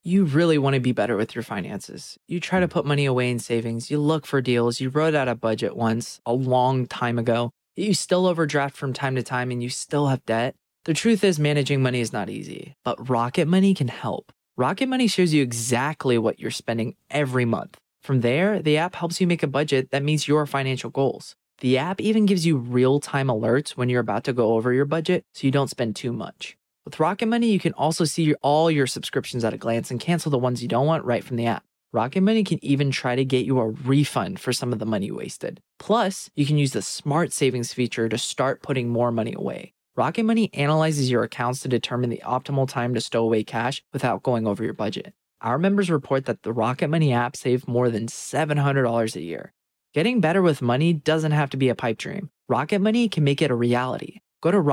You really want to be better with your finances. You try to put money away in savings, you look for deals, you wrote out a budget once, a long time ago, you still overdraft from time to time and you still have debt. The truth is, managing money is not easy, but Rocket Money can help. Rocket Money shows you exactly what you're spending every month. From there, the app helps you make a budget that meets your financial goals. The app even gives you real-time alerts when you're about to go over your budget so you don't spend too much. With Rocket Money, you can also see all your subscriptions at a glance and cancel the ones you don't want right from the app. Rocket Money can even try to get you a refund for some of the money wasted. Plus, you can use the Smart Savings feature to start putting more money away. Rocket Money analyzes your accounts to determine the optimal time to stow away cash without going over your budget. Our members report that the Rocket Money app saved more than $700 a year. Getting better with money doesn't have to be a pipe dream. Rocket Money can make it a reality. Go to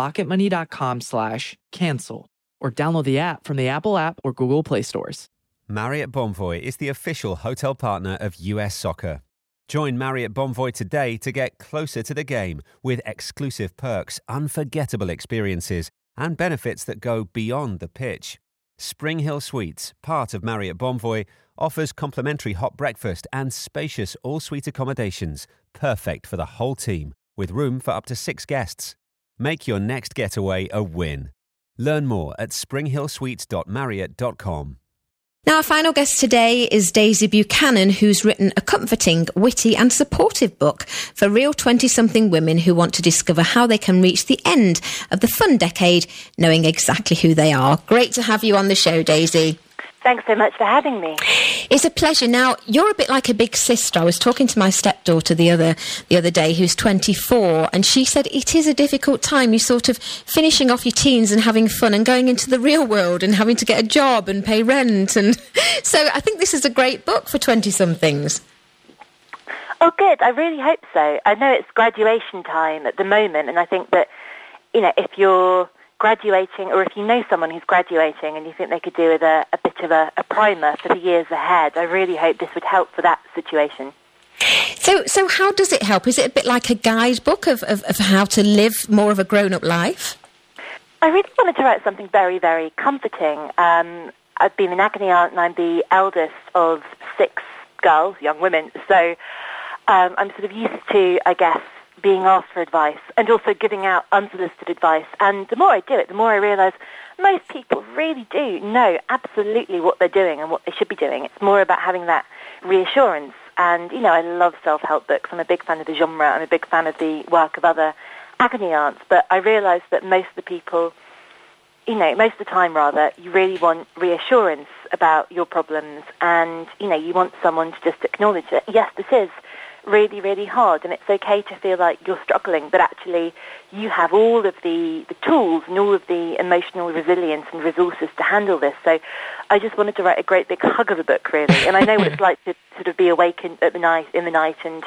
rocketmoney.com/cancel or download the app from the Apple app or Google Play stores. Marriott Bonvoy is the official hotel partner of US Soccer. Join Marriott Bonvoy today to get closer to the game with exclusive perks, unforgettable experiences, and benefits that go beyond the pitch. Spring Hill Suites, part of Marriott Bonvoy, offers complimentary hot breakfast and spacious all-suite accommodations, perfect for the whole team, with room for up to 6 guests. Make your next getaway a win. Learn more at springhillsuites.marriott.com. Now, our final guest today is Daisy Buchanan, who's written a comforting, witty and supportive book for real 20-something women who want to discover how they can reach the end of the fun decade, knowing exactly who they are. Great to have you on the show, Daisy. Thanks so much for having me. It's a pleasure. Now, you're a bit like a big sister. I was talking to my stepdaughter the other day, who's 24, and she said it is a difficult time. You're sort of finishing off your teens and having fun and going into the real world and having to get a job and pay rent. And so I think this is a great book for 20-somethings. Oh, good. I really hope so. I know it's graduation time at the moment, and I think that, if you're graduating, or if you know someone who's graduating and you think they could do with a bit of a primer for the years ahead, I really hope this would help for that situation. So how does it help? Is it a bit like a guidebook of how to live more of a grown-up life? I really wanted to write something very, very comforting. I've been an agony aunt and I'm the eldest of 6 girls, young women, so I'm sort of used to, I guess, being asked for advice and also giving out unsolicited advice. And the more I do it, the more I realise most people really do know absolutely what they're doing and what they should be doing. It's more about having that reassurance. And, I love self-help books. I'm a big fan of the genre. I'm a big fan of the work of other agony aunts. But I realise that most of the people, most of the time rather, you really want reassurance about your problems. And, you want someone to just acknowledge that, yes, this is really, really hard, and it's okay to feel like you're struggling, but actually you have all of the tools and all of the emotional resilience and resources to handle this. So I just wanted to write a great big hug of a book, really. And I know what it's like to sort of be awakened in the night and,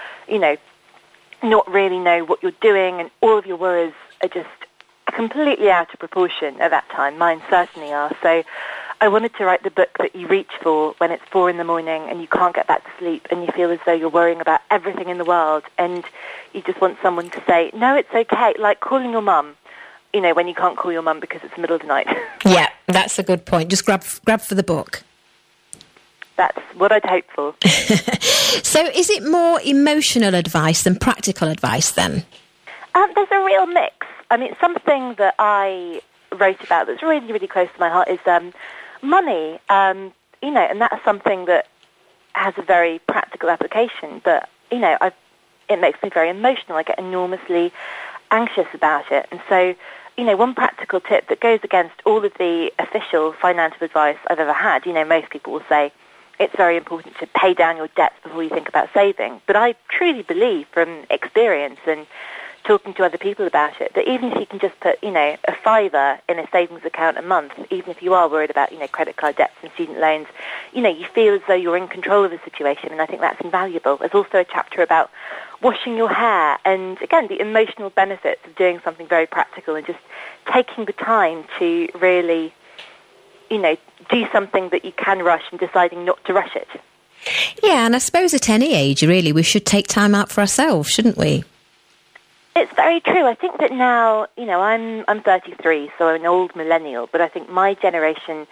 not really know what you're doing, and all of your worries are just completely out of proportion at that time. Mine certainly are. So I wanted to write the book that you reach for when it's 4 a.m. and you can't get back to sleep and you feel as though you're worrying about everything in the world, and you just want someone to say, no, it's okay, like calling your mum, when you can't call your mum because it's the middle of the night. Yeah, that's a good point. Just grab for the book. That's what I'd hope for. So is it more emotional advice than practical advice then? There's a real mix. I mean, something that I wrote about that's really, really close to my heart is money, and that's something that has a very practical application, but, it makes me very emotional. I get enormously anxious about it. And so, one practical tip that goes against all of the official financial advice I've ever had, most people will say it's very important to pay down your debts before you think about saving. But I truly believe from experience and talking to other people about it, that even if you can just put, a £5 in a savings account a month, even if you are worried about, credit card debts and student loans, you feel as though you're in control of the situation, and I think that's invaluable. There's also a chapter about washing your hair, and again, the emotional benefits of doing something very practical and just taking the time to really, do something that you can rush and deciding not to rush it. Yeah, and I suppose at any age, really, we should take time out for ourselves, shouldn't we? It's very true. I think that now, I'm 33, so I'm an old millennial, but I think my generation,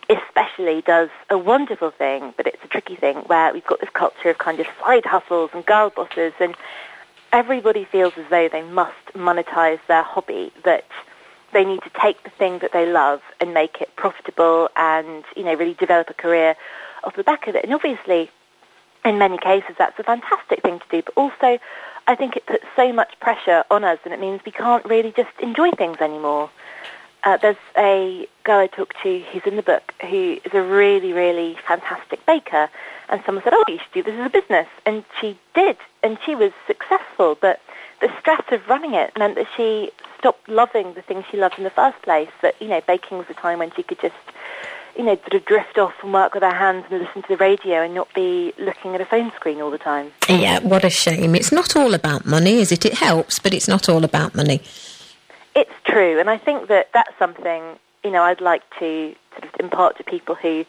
especially does a wonderful thing, but it's a tricky thing, where we've got this culture of kind of side hustles and girl bosses, and everybody feels as though they must monetize their hobby, that they need to take the thing that they love and make it profitable and, really develop a career off the back of it. And obviously, in many cases, that's a fantastic thing to do, but also I think it puts so much pressure on us, and it means we can't really just enjoy things anymore. There's a girl I talked to who's in the book who is a really, really fantastic baker, and someone said, you should do this as a business. And she did, and she was successful, but the stress of running it meant that she stopped loving the things she loved in the first place, that, baking was a time when she could just, sort of drift off and work with her hands and listen to the radio and not be looking at a phone screen all the time. Yeah, what a shame. It's not all about money, is it? It helps, but it's not all about money. It's true, and I think that that's something, I'd like to sort of impart to people who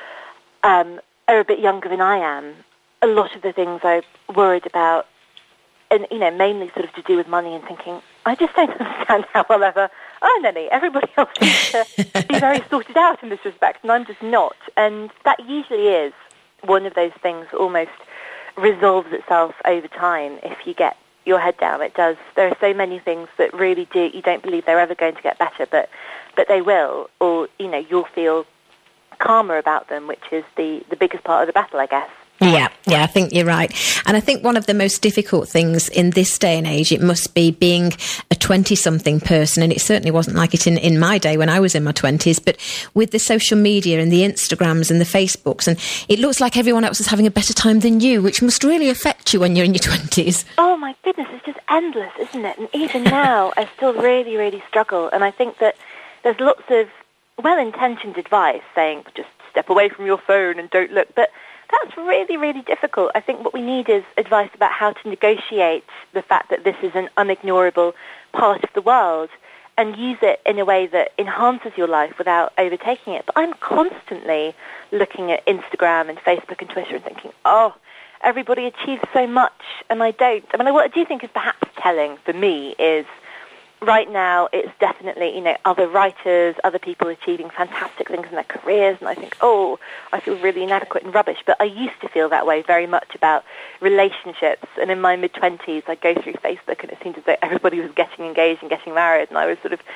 are a bit younger than I am. A lot of the things I worried about, and, mainly sort of to do with money, and thinking, I just don't understand how I'll ever earn any. Everybody else seems to be very sorted out in this respect, and I'm just not. And that usually is one of those things that almost resolves itself over time if you get your head down. It does. There are so many things that really do, you don't believe they're ever going to get better, but they will, or, you'll feel calmer about them, which is the biggest part of the battle, I guess. Yeah, I think you're right. And I think one of the most difficult things in this day and age, it must be being a 20-something person, and it certainly wasn't like it in my day when I was in my 20s, but with the social media and the Instagrams and the Facebooks, and it looks like everyone else is having a better time than you, which must really affect you when you're in your 20s. Oh my goodness, it's just endless, isn't it? And even now, I still really, really struggle. And I think that there's lots of well-intentioned advice saying, just step away from your phone and don't look, but that's really, really difficult. I think what we need is advice about how to negotiate the fact that this is an unignorable part of the world and use it in a way that enhances your life without overtaking it. But I'm constantly looking at Instagram and Facebook and Twitter and thinking, everybody achieves so much and I don't. I mean, what I do think is perhaps telling for me is right now it's definitely, other writers, other people achieving fantastic things in their careers, and I think, I feel really inadequate and rubbish. But I used to feel that way very much about relationships, and in my mid-20s I'd go through Facebook and it seemed as though everybody was getting engaged and getting married, and I was sort of,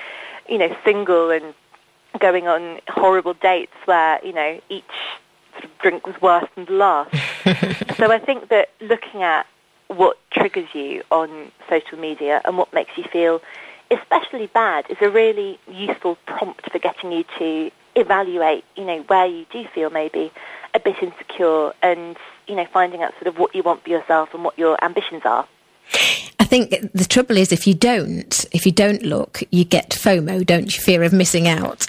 single and going on horrible dates where, each sort of drink was worse than the last. So I think that looking at what triggers you on social media and what makes you feel especially bad is a really useful prompt for getting you to evaluate, where you do feel maybe a bit insecure and, finding out sort of what you want for yourself and what your ambitions are. I think the trouble is if you don't look, you get FOMO, don't you? Fear of missing out.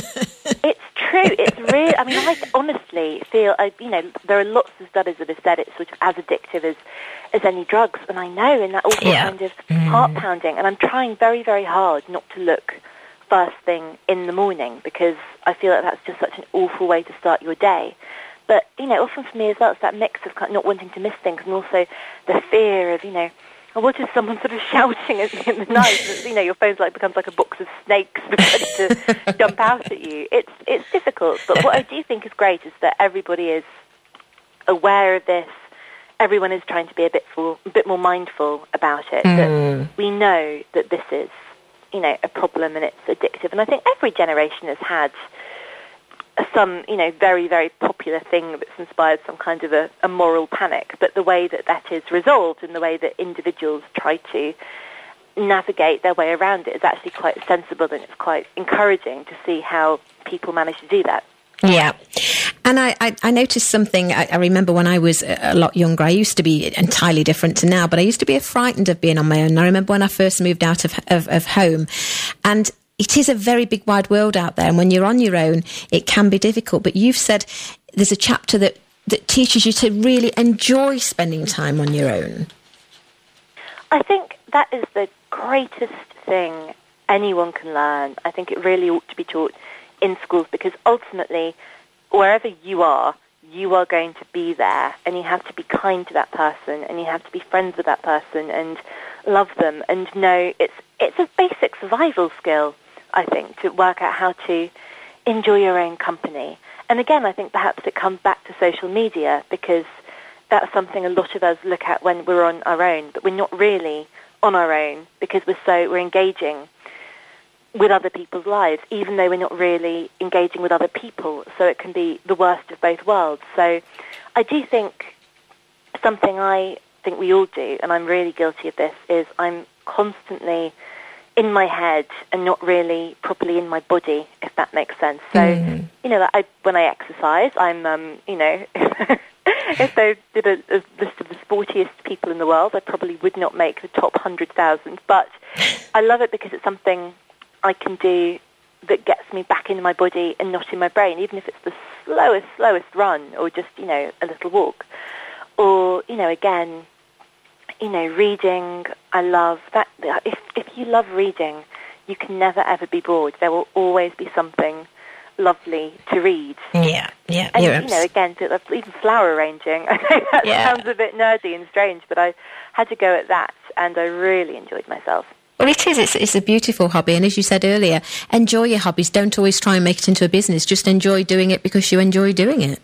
It's true. It's really, I mean, I honestly feel, there are lots of studies that have said it's sort of as addictive as any drugs, and I know, in that awful kind of heart pounding, and I'm trying very, very hard not to look first thing in the morning because I feel like that's just such an awful way to start your day. But, often for me as well, it's that mix of not wanting to miss things and also the fear of, what if someone's sort of shouting at me in the night? Your phone becomes like a box of snakes ready to jump out at you. It's difficult, but what I do think is great is that everybody is aware of this. Everyone is trying to be a bit more mindful about it. That we know that this is, a problem and it's addictive. And I think every generation has had some, very, very popular thing that's inspired some kind of a moral panic. But the way that is resolved and the way that individuals try to navigate their way around it is actually quite sensible, and it's quite encouraging to see how people manage to do that. Yeah. And I noticed something. I remember when I was a lot younger, I used to be entirely different to now, but I used to be frightened of being on my own. And I remember when I first moved out of home, and it is a very big wide world out there. And when you're on your own, it can be difficult. But you've said there's a chapter that teaches you to really enjoy spending time on your own. I think that is the greatest thing anyone can learn. I think it really ought to be taught in schools, because ultimately, wherever you are going to be there, and you have to be kind to that person, and you have to be friends with that person and love them, and know it's a basic survival skill, I think, to work out how to enjoy your own company. And again, I think perhaps it comes back to social media, because that's something a lot of us look at when we're on our own, but we're not really on our own because we're engaging with other people's lives, even though we're not really engaging with other people. So it can be the worst of both worlds. So I do think something I think we all do, and I'm really guilty of this, is I'm constantly in my head and not really properly in my body, if that makes sense. So, when I exercise, I'm, if I did a list of the sportiest people in the world, I probably would not make the top 100,000. But I love it because it's something I can do that gets me back in my body and not in my brain, even if it's the slowest run or just, a little walk. Or, again, reading, I love that. If you love reading, you can never, ever be bored. There will always be something lovely to read. Yeah. And, again, even flower arranging. I know that sounds a bit nerdy and strange, but I had to go at that, and I really enjoyed myself. Well, it is. It's a beautiful hobby. And as you said earlier, enjoy your hobbies. Don't always try and make it into a business. Just enjoy doing it because you enjoy doing it.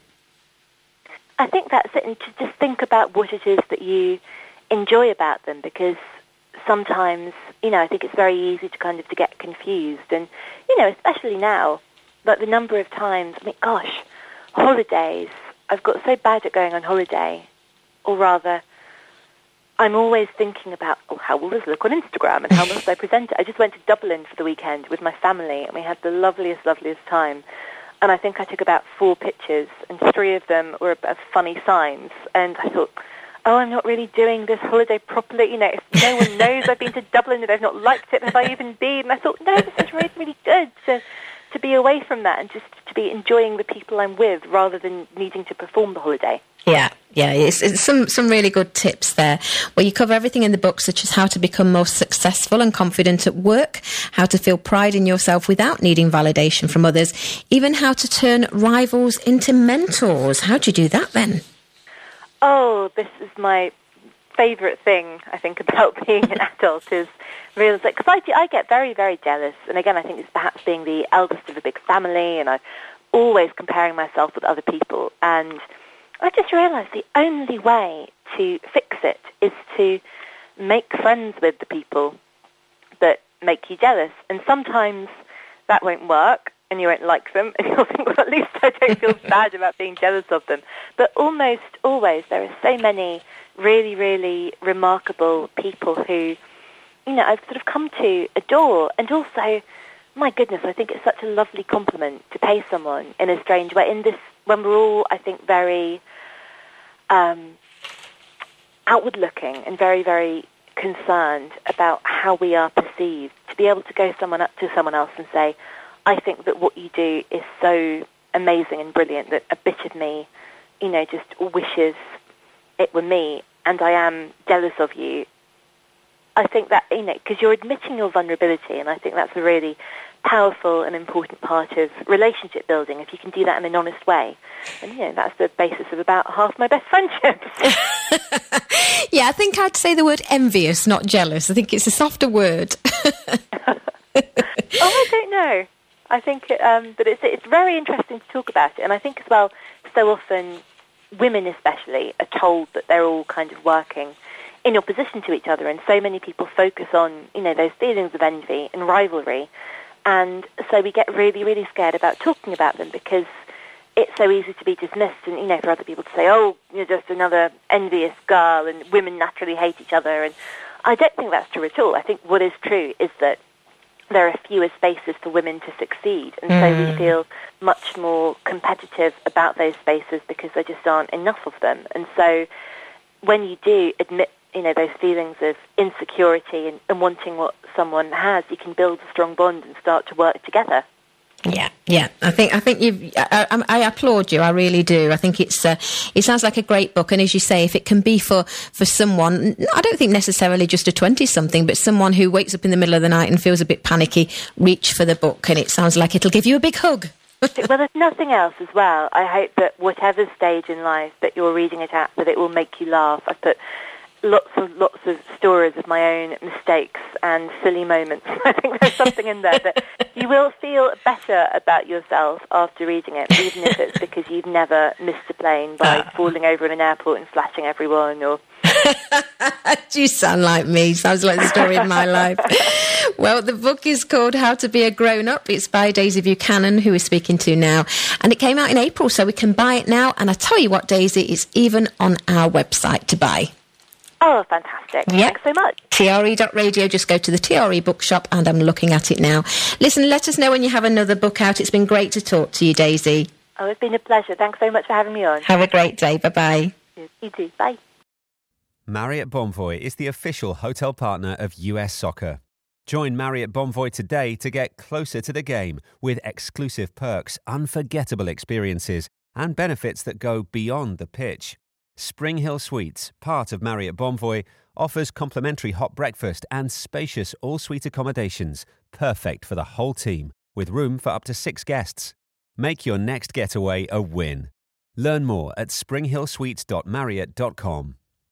I think that's it. And to just think about what it is that you enjoy about them, because sometimes, I think it's very easy to get confused. And, especially now, like the number of times, holidays. I've got so bad at going on holiday, or rather, I'm always thinking about, how will this look on Instagram and how must I present it? I just went to Dublin for the weekend with my family, and we had the loveliest time. And I think I took about 4 pictures, and 3 of them were of funny signs. And I thought, I'm not really doing this holiday properly. If no one knows I've been to Dublin and they've not liked it, have I even been? And I thought, no, this is really, really good to be away from that and just to be enjoying the people I'm with rather than needing to perform the holiday. Yeah, it's some really good tips there. Well, you cover everything in the book, such as how to become more successful and confident at work, how to feel pride in yourself without needing validation from others, even how to turn rivals into mentors. How do you do that then? Oh, this is my favourite thing, I think, about being an adult is realising, because I get very, very jealous. And again, I think it's perhaps being the eldest of a big family, and I'm always comparing myself with other people. And I just realised the only way to fix it is to make friends with the people that make you jealous. And sometimes that won't work, and you won't like them, and you'll think, well, at least I don't feel bad about being jealous of them. But almost always there are so many really, really remarkable people who, I've sort of come to adore. And also, my goodness, I think it's such a lovely compliment to pay someone in a strange way. When we're all, I think, very outward-looking and very, very concerned about how we are perceived, to be able to go to someone else and say, I think that what you do is so amazing and brilliant that a bit of me, just wishes it were me, and I am jealous of you. I think that, because you're admitting your vulnerability, and I think that's a really powerful and important part of relationship building, if you can do that in an honest way. And, that's the basis of about half my best friendships. Yeah, I think I'd say the word envious, not jealous. I think it's a softer word. I don't know. I think but it's very interesting to talk about it. And I think as well, so often women especially are told that they're all kind of working in opposition to each other, and so many people focus on, those feelings of envy and rivalry. And so we get really, really scared about talking about them because it's so easy to be dismissed and, for other people to say, oh, you're just another envious girl and women naturally hate each other. And I don't think that's true at all. I think what is true is that there are fewer spaces for women to succeed. And so we feel much more competitive about those spaces because there just aren't enough of them. And so when you do admit, those feelings of insecurity and wanting what someone has, you can build a strong bond and start to work together. Yeah. I think you've. I applaud you. I really do. I think it sounds like a great book. And as you say, if it can be for someone, I don't think necessarily just a 20-something, but someone who wakes up in the middle of the night and feels a bit panicky, reach for the book, and it sounds like it'll give you a big hug. Well, if nothing else as well, I hope that whatever stage in life that you're reading it at, that it will make you laugh. I put lots of stories of my own mistakes and silly moments. I think there's something in there that you will feel better about yourself after reading it, even if it's because you've never missed a plane by falling over in an airport and flashing everyone, or... You sound like me. Sounds like the story of my life. Well, the book is called How to Be a Grown-Up. It's by Daisy Buchanan, who we're speaking to now. And it came out in April, so we can buy it now. And I tell you what, Daisy, it's even on our website to buy. Oh, fantastic. Yep. Thanks so much. TRE.radio, just go to the TRE bookshop, and I'm looking at it now. Listen, let us know when you have another book out. It's been great to talk to you, Daisy. Oh, it's been a pleasure. Thanks so much for having me on. Have a great day. Bye-bye. You too. Bye. Marriott Bonvoy is the official hotel partner of US Soccer. Join Marriott Bonvoy today to get closer to the game with exclusive perks, unforgettable experiences, and benefits that go beyond the pitch. Spring Hill Suites, part of Marriott Bonvoy, offers complimentary hot breakfast and spacious all-suite accommodations, perfect for the whole team, with room for up to 6 guests. Make your next getaway a win. Learn more at springhillsuites.marriott.com.